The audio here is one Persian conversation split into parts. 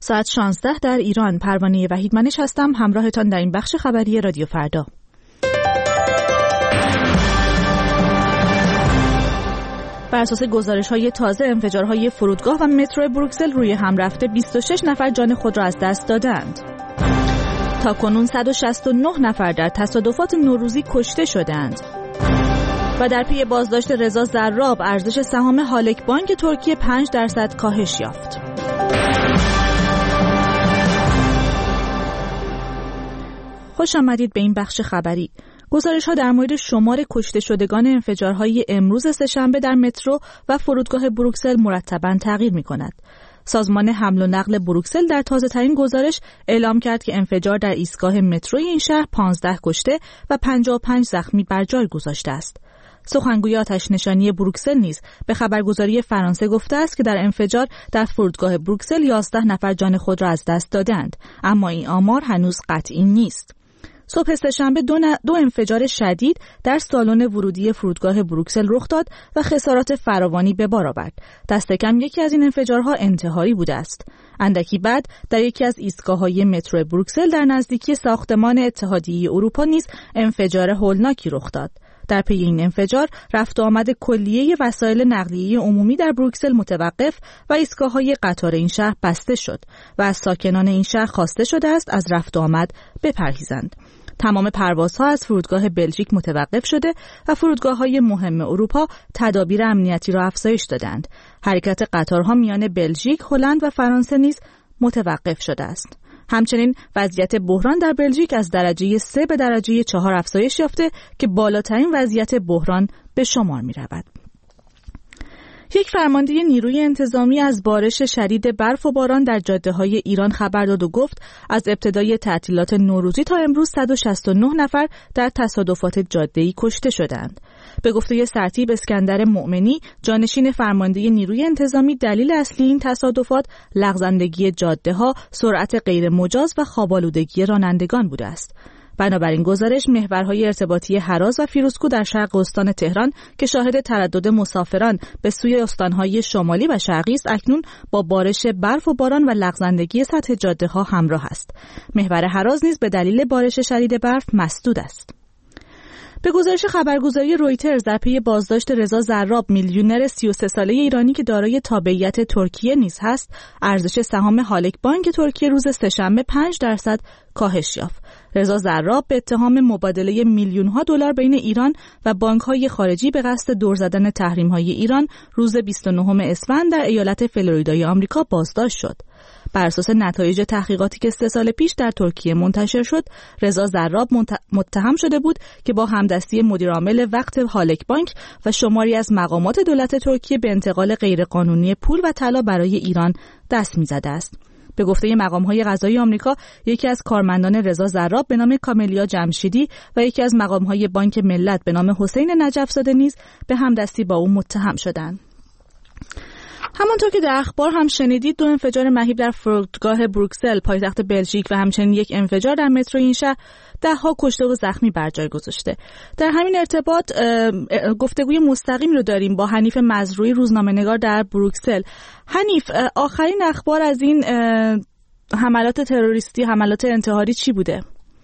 ساعت 16 در ایران. پروانه وحیدمنش هستم، همراهتان در این بخش خبری رادیو فردا. بر اساس گزارش‌های تازه، انفجارهای فرودگاه و مترو بروکسل روی هم رفته 26 نفر جان خود را از دست دادند. تاکنون 169 نفر در تصادفات نوروزی کشته شدند. و در پی بازداشت رضا زراب، ارزش سهام هالک بانک ترکیه 5% کاهش یافت. خوش آمدید به این بخش خبری. گزارش‌ها در مورد شمار کشته شدگان انفجارهای امروز سه‌شنبه در مترو و فرودگاه بروکسل مرتباً تغییر می‌کند. سازمان حمل و نقل بروکسل در تازه‌ترین گزارش اعلام کرد که انفجار در ایستگاه متروی این شهر 15 کشته و 55 زخمی بر جای گذاشته است. سخنگوی آتش‌نشانی بروکسل نیز به خبرگزاری فرانسه گفته است که در انفجار در فرودگاه بروکسل 11 نفر جان خود را از دست دادند، اما این آمار هنوز قطعی نیست. صبح سه‌شنبه دو انفجار شدید در سالن ورودی فرودگاه بروکسل رخ داد و خسارات فراوانی به بار آورد. دست کم یکی از این انفجارها انتحاری بوده است. اندکی بعد در یکی از ایستگاه‌های مترو بروکسل در نزدیکی ساختمان اتحادیه اروپا نیز انفجار هولناکی رخ داد. در پی این انفجار رفت و آمد کلیه وسایل نقلیه عمومی در بروکسل متوقف و ایستگاه‌های قطار این شهر بسته شد و از ساکنان این شهر خواسته شده است از رفت و آمد بپرهیزند. تمام پروازها از فرودگاه بلژیک متوقف شده و فرودگاه‌های مهم اروپا تدابیر امنیتی را افزایش دادند. حرکت قطارها میان بلژیک، هلند و فرانسه نیز متوقف شده است. همچنین وضعیت بحران در بلژیک از درجه 3 به درجه 4 افزایش یافته که بالاترین وضعیت بحران به شمار می‌رود. یک فرمانده نیروی انتظامی از بارش شدید برف و باران در جاده‌های ایران خبر داد و گفت از ابتدای تعطیلات نوروزی تا امروز 169 نفر در تصادفات جاده‌ای کشته شدند. به گفته سرتیپ اسکندر مؤمنی، جانشین فرمانده نیروی انتظامی، دلیل اصلی این تصادفات لغزندگی جاده‌ها، سرعت غیر مجاز و خواب‌آلودگی رانندگان بوده است. بنابراین گزارش محورهای ارتباطی هراز و فیروزکوه در شرق استان تهران که شاهد تردد مسافران به سوی استانهای شمالی و شرقی است، اکنون با بارش برف و باران و لغزندگی سطح جاده‌ها همراه است. محور هراز نیز به دلیل بارش شدید برف مسدود است. به گزارش خبرگزاری رویترز، در پی بازداشت رضا زراب، میلیونر 33 ساله ایرانی که دارای تابعیت ترکیه نیز هست، ارزش سهام هالک بانک ترکیه روز سه‌شنبه 5% کاهش یافت. رضا زراب به اتهام مبادله میلیون‌ها دلار بین ایران و بانک‌های خارجی به قصد دور زدن تحریم‌های ایران روز 29 اسفند در ایالت فلوریدای آمریکا بازداشت شد. بر اساس نتایج تحقیقاتی که 3 سال پیش در ترکیه منتشر شد، رضا زراب متهم شده بود که با همدستی مدیرعامل وقت هالک بانک و شماری از مقامات دولت ترکیه به انتقال غیرقانونی پول و طلا برای ایران دست می‌زده است. به گفته مقام‌های قضایی آمریکا، یکی از کارمندان رضا زراب به نام کاملیا جمشیدی و یکی از مقام‌های بانک ملت به نام حسین نجف‌زاده نیز به همدستی با او متهم شدند. همانطور که در اخبار هم شنیدید، 2 انفجار مهیب در فرودگاه بروکسل پایتخت بلژیک و همچنین یک انفجار در مترو این شهر 10 کشته و زخمی بر جای گذاشته. در همین ارتباط گفتگوی مستقیم رو داریم با حنیف مزروعی، روزنامه‌نگار در بروکسل. حنیف، آخرین اخبار از این حملات تروریستی، حملات انتحاری چی بوده؟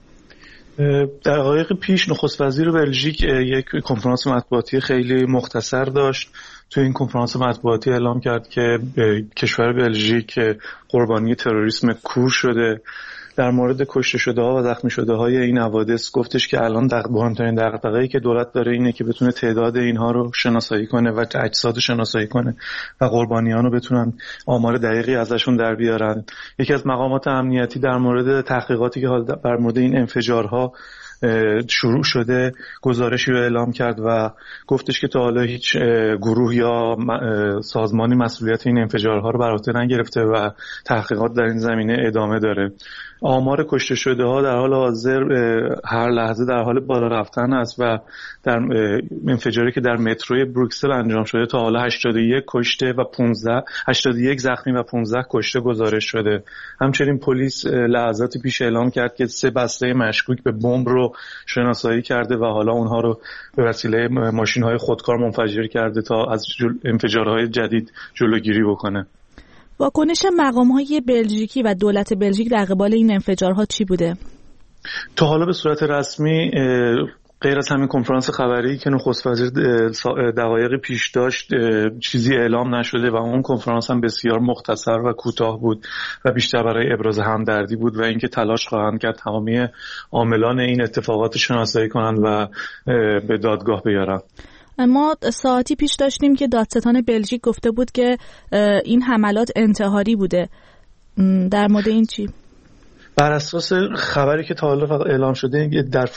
دقایق پیش نخست وزیر بلژیک یک کنفرانس مطبوعاتی خیلی مختصر داشت. تو این کنفرانس مطبوعاتی اعلام کرد که کشور بلژیک قربانی تروریسم کور شده. در مورد کشته شده ها و زخمی شده های این حوادث گفتش که الان مهمترین دغدغه‌ای که دولت داره اینه که بتونه تعداد اینها رو شناسایی کنه و اجساد شناسایی کنه و قربانیان رو بتونن آمار دقیقی ازشون در بیارن. یکی از مقامات امنیتی در مورد تحقیقاتی که بر مورد این انفجارها شروع شده گزارشی رو اعلام کرد و گفتش که تا حالا هیچ گروه یا سازمانی مسئولیت این انفجارها رو بر عهده نگرفته و تحقیقات در این زمینه ادامه داره. آمار کشته شده ها در حال حاضر هر لحظه در حال بالا رفتن است و در انفجاری که در متروی بروکسل انجام شده تا حالا 81 کشته و 81 زخمی و 15 کشته گزارش شده. همچنین پلیس لحظاتی پیش اعلام کرد که 3 بسته مشکوک به بمب رو شناسایی کرده و حالا اونها رو به وسیله ماشین‌های خودکار منفجر کرده تا از انفجارهای جدید جلوگیری بکنه. واکنش مقام‌های بلژیکی و دولت بلژیک در قبال این انفجارها چی بوده؟ تا حالا به صورت رسمی غیر از همین کنفرانس خبری که نخست وزیر دقایق پیش داشت چیزی اعلام نشده و اون کنفرانس هم بسیار مختصر و کوتاه بود و بیشتر برای ابراز همدردی بود و اینکه تلاش خواهند کرد تمامی عاملان این اتفاقات شناسایی کنند و به دادگاه بیارن. ما ساعتی پیش داشتیم که دادستان بلژیک گفته بود که این حملات انتحاری بوده. در مورد این چی؟ بر اساس خبری که تا حالا اعلام شده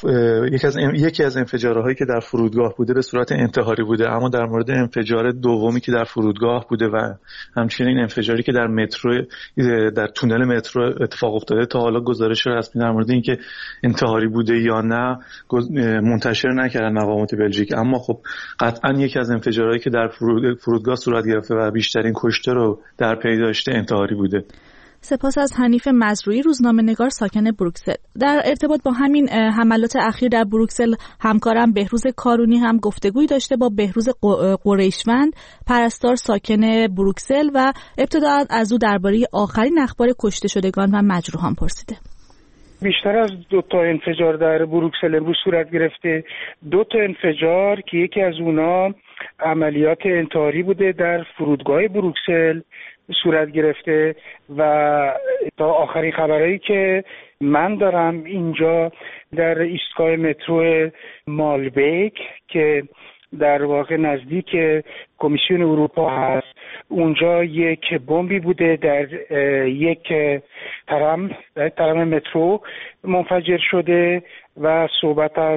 یکی از انفجارهایی که در فرودگاه بوده به صورت انتحاری بوده، اما در مورد انفجار دومی که در فرودگاه بوده و همچنین انفجاری که در مترو در تونل مترو اتفاق افتاده تا حالا گزارش رسمی در مورد اینکه انتحاری بوده یا نه منتشر نکردن مقامات بلژیک. اما خب قطعا یکی از انفجارهایی که در فرودگاه صورت گرفته و بیشترین کشته رو در پی داشته انتحاری بوده. سپاس از حنیف مزروعی، روزنامه‌نگار ساکن بروکسل. در ارتباط با همین حملات اخیر در بروکسل همکارم بهروز کارونی هم گفتگویی داشته با بهروز قریشوند، پرستار ساکن بروکسل و ابتدا از او درباره آخرین اخبار کشته شدگان و مجروحان پرسیده. بیشتر از 2 انفجار در بروکسل امروز صورت گرفته. 2 انفجار که یکی از اونا عملیات انتحاری بوده در فرودگاه بروکسل صورت گرفته و تا آخرین خبرهایی که من دارم اینجا در ایستگاه مترو مالبیک که در واقع نزدیک کمیسیون اروپا هست، اونجا یک بمبی بوده در یک ترام مترو منفجر شده و صحبت از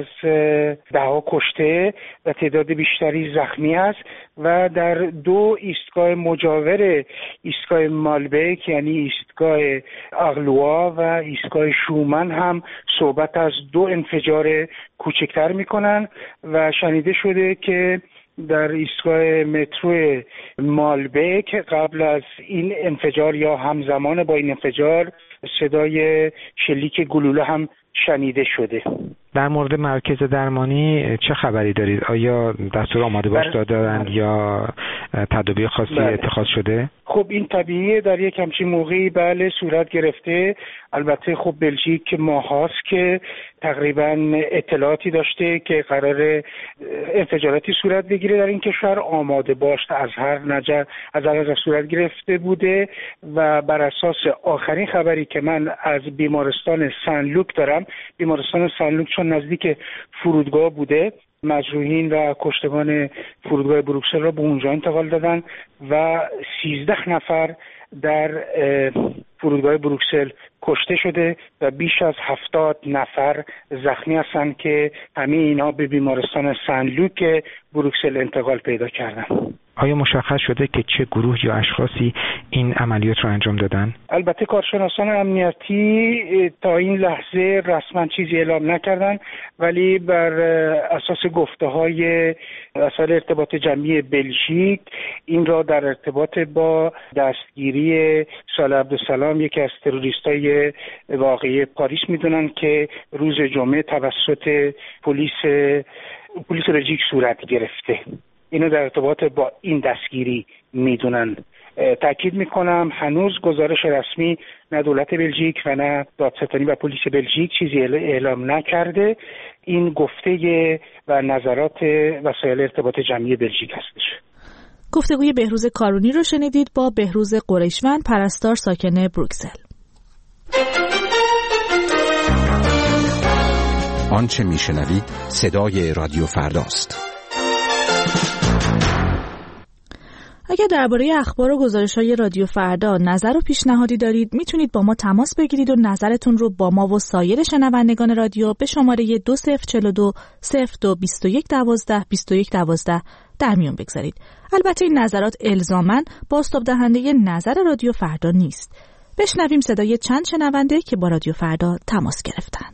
10 کشته و تعداد بیشتری زخمی است و در 2 ایستگاه مجاور ایستگاه مالبیک یعنی ایستگاه اغلوا و ایستگاه شومن هم صحبت از 2 انفجار کوچکتر میکنن و شنیده شده که در ایستگاه مترو مالبیک قبل از این انفجار یا همزمان با این انفجار صدای شلیک گلوله هم شنیده شده. در مورد مرکز درمانی چه خبری دارید؟ آیا دستور آماده باش دادند یا تدابیر خاصی اتخاذ شده؟ خب این طبیعیه، در یک همچین موقعی بله صورت گرفته. البته خب بلژیک ماهاست که تقریبا اطلاعاتی داشته که قرار انفجاراتی صورت بگیره در این کشور، آماده باش از هر نظر صورت گرفته بوده و بر اساس آخرین خبری که من از بیمارستان سن لوک دارم، بیمارستان سن لوک چون نزدیک فرودگاه بوده، مجروحین و کشتگان فرودگاه بروکسل را به اونجا انتقال دادن و 13 نفر در فرودگاه بروکسل کشته شده و بیش از 70 نفر زخمی هستند که همه اینا به بیمارستان سن لوک بروکسل انتقال پیدا کردن. آیا مشخص شده که چه گروه یا اشخاصی این عملیات رو انجام دادن؟ البته کارشناسان امنیتی تا این لحظه رسما چیزی اعلام نکردن، ولی بر اساس گفته‌های وسایل ارتباط جمعی بلژیک این را در ارتباط با دستگیری صالح عبدالسلام یکی از تروریستای واقعی پاریس میدونن که روز جمعه توسط پلیس بلژیک صورت گرفته. اینو در ارتباط با این دستگیری میدونن. تاکید میکنم هنوز گزارش رسمی نه دولت بلژیک و نه دادستانی و پلیس بلژیک چیزی اعلام نکرده. این گفته و نظرات وسایل ارتباط جمعی بلژیک هستش. گفتگوی بهروز کارونی رو شنیدید با بهروز قریشوند، پرستار ساکن بروکسل. آنچه میشنوید صدای رادیو فرداست. اگر درباره اخبار و گزارش‌های رادیو فردا نظر و پیشنهادی دارید میتونید با ما تماس بگیرید و نظرتون رو با ما و سایر شنوندگان رادیو به شماره 2042 0221 12 21 12 در میون بگذارید. البته این نظرات الزاماً بازتاب دهنده نظر رادیو فردا نیست. بشنویم صدای چند شنونده که با رادیو فردا تماس گرفتن.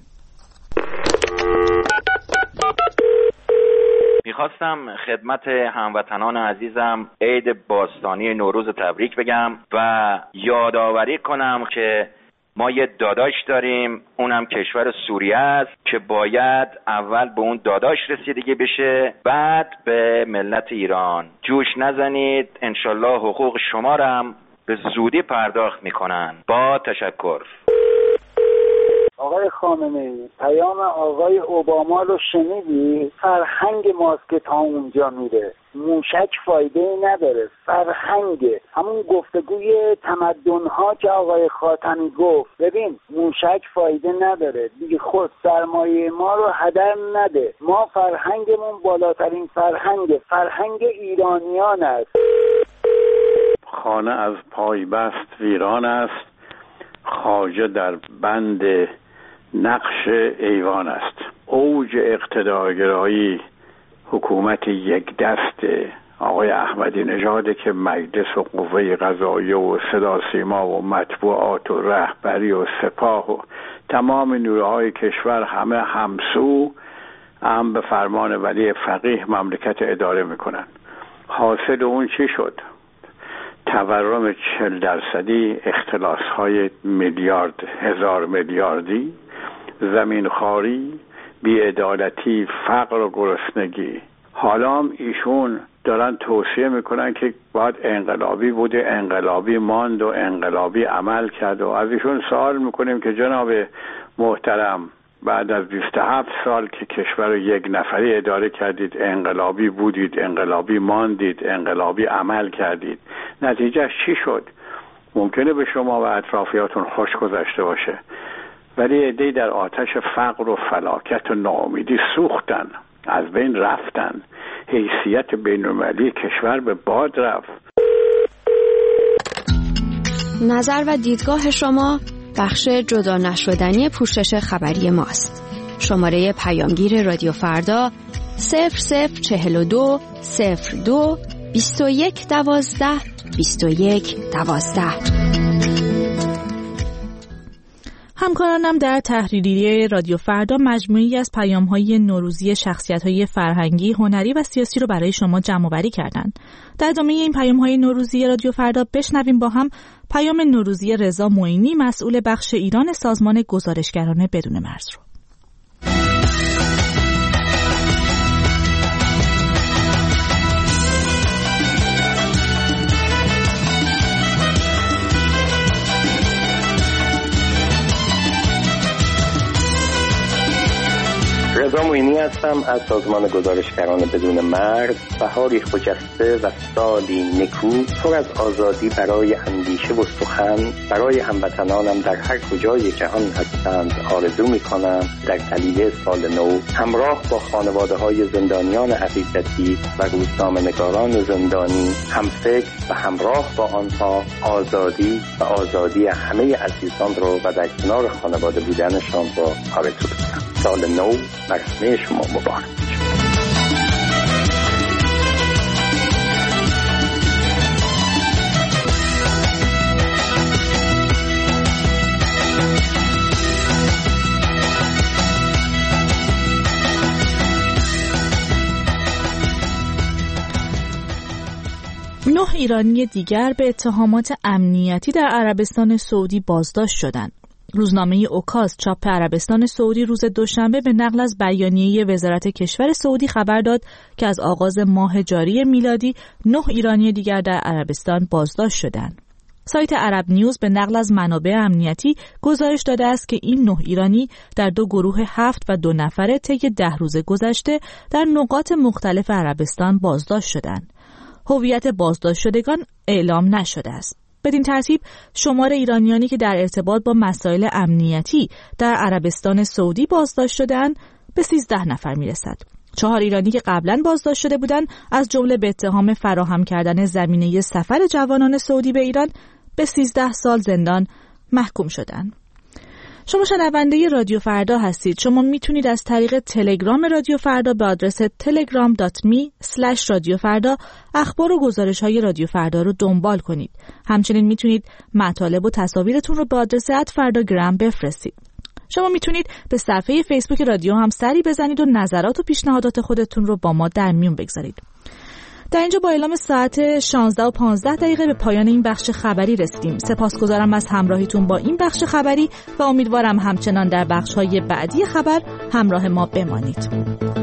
میخواستم خدمت هموطنان عزیزم عید باستانی نوروز تبریک بگم و یادآوری کنم که ما یه داداش داریم، اونم کشور سوریه است که باید اول به اون داداش رسیدگی بشه بعد به ملت ایران. جوش نزنید، انشالله حقوق شما رو هم به زودی پرداخت میکنن. با تشکر. آقای خامنه‌ای، پیام آقای اوباما رو شنیدی؟ فرهنگ ماست که تا اونجا میره. موشک فایده ای نداره، فرهنگه. همون گفتگوی تمدن‌ها که آقای خاتمی گفت، ببین موشک فایده نداره دیگه، خود سرمایه ما رو هدر نده. ما فرهنگمون بالاترین فرهنگ ایرانیان است. خانه از پای بست ویران است، خواجه در بند نقش ایوان است. اوج اقتدارگرایی حکومت یک دست آقای احمدی نژاد که مجلس و قوه قضاییه و صدا سیما و مطبوعات و رهبری و سپاه و تمام نیروهای کشور همه همسو هم به فرمان ولی فقیه مملکت اداره میکنن. حاصل اون چی شد؟ تورم 40%، اختلاس‌های میلیارد، هزار میلیاردی، زمینخواری، بی‌عدالتی، فقر و گرسنگی. حالا هم ایشون دارن توصیه میکنن که باید انقلابی بوده، انقلابی ماند و انقلابی عمل کرد. و از ایشون سوال میکنیم که جناب محترم، بعد از 27 سال که کشور رو یک نفری اداره کردید، انقلابی بودید، انقلابی ماندید، انقلابی عمل کردید، نتیجهش چی شد؟ ممکنه به شما و اطرافیاتون خوش گذشته باشه، ولی عده‌ای در آتش فقر و فلاکت و ناامیدی سوختن، از بین رفتن، حیثیت بین‌المللی کشور به باد رفت. نظر و دیدگاه شما بخش جدا نشدنی پوشش خبری ماست. شماره پیامگیر رادیو فردا 0042 02 21 12 21 12. همکارانم در تحریریه رادیو فردا مجموعی از پیام‌های نوروزی شخصیت‌های فرهنگی، هنری و سیاسی رو برای شما جمع‌آوری کردند. در ادامه این پیام‌های نوروزی رادیو فردا بشنویم با هم پیام نوروزی رضا معینی، مسئول بخش ایران سازمان گزارشگران بدون مرز رو. رضا معینی هستم از سازمان گزارشگران بدون مرز. بهاری خجسته و سالی نکو پر از آزادی برای اندیشه و سخن برای هموطنانم در هر کجای جهان هستند آرزو می‌کنم در طلیع سال نو همراه با خانواده‌های زندانیان حقیقتی و روزنامه‌نگاران زندانی همفکر و همراه با آنها آزادی همه عزیزان رو و در کنار خانواده بودنشان رو آرزو می‌کنم. سال نو بر همه شما مبارک. 9 ایرانی دیگر به اتهامات امنیتی در عربستان سعودی بازداشت شدند. روزنامه اوکاز چاپ عربستان سعودی روز دوشنبه به نقل از بیانیه وزارت کشور سعودی خبر داد که از آغاز ماه جاری میلادی 9 ایرانی دیگر در عربستان بازداشت شدند. سایت عرب نیوز به نقل از منابع امنیتی گزارش داده است که این 9 ایرانی در 2 گروه 7 و 2 نفره طی 10 روز گذشته در نقاط مختلف عربستان بازداشت شدند. هویت بازداشت شدگان اعلام نشده است. بدین ترتیب شمار ایرانیانی که در ارتباط با مسائل امنیتی در عربستان سعودی بازداشت شدند به 13 نفر میرسد. 4 ایرانی که قبلا بازداشت شده بودند از جمله به اتهام فراهم کردن زمینه سفر جوانان سعودی به ایران به 13 سال زندان محکوم شدند. شما شنونده رادیو فردا هستید. شما میتونید از طریق تلگرام رادیو فردا به آدرس telegram.me/رادیوفردا اخبار و گزارش‌های رادیو فردا رو دنبال کنید. همچنین میتونید مطالب و تصاویرتون رو به آدرس @فردا بفرستید. شما میتونید به صفحه فیسبوک رادیو هم سری بزنید و نظرات و پیشنهادات خودتون رو با ما در میون بگذارید. در اینجا با اعلام ساعت 16:15 به پایان این بخش خبری رسیدیم. سپاسگزارم از همراهیتون با این بخش خبری و امیدوارم همچنان در بخش‌های بعدی خبر همراه ما بمانید.